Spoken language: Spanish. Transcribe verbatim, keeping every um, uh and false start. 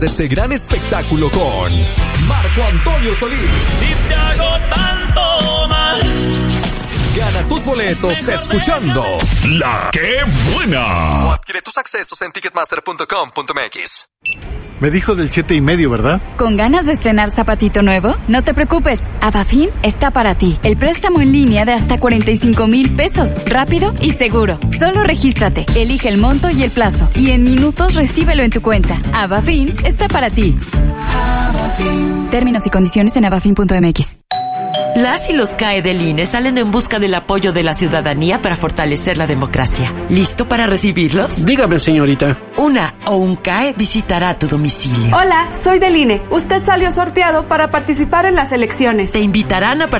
Este gran espectáculo con Marco Antonio Solís. Si te hago tanto mal. Gana tus boletos escuchando La Qué Buena. O adquiere tus accesos en ticketmaster punto com punto m x. Me dijo del siete y medio, ¿verdad? ¿Con ganas de estrenar zapatito nuevo? No te preocupes, Avafin está para ti. El préstamo en línea de hasta cuarenta y cinco mil pesos, rápido y seguro. Solo regístrate, elige el monto y el plazo, y en minutos recíbelo en tu cuenta. Avafin está para ti. Términos y condiciones en avafin punto m x. Las y los C A E del I N E salen en busca del apoyo de la ciudadanía para fortalecer la democracia. ¿Listo para recibirlos? Dígame, señorita. Una o un C A E visitará tu domicilio. Hola, soy del I N E. Usted salió sorteado para participar en las elecciones. Te invitarán a participar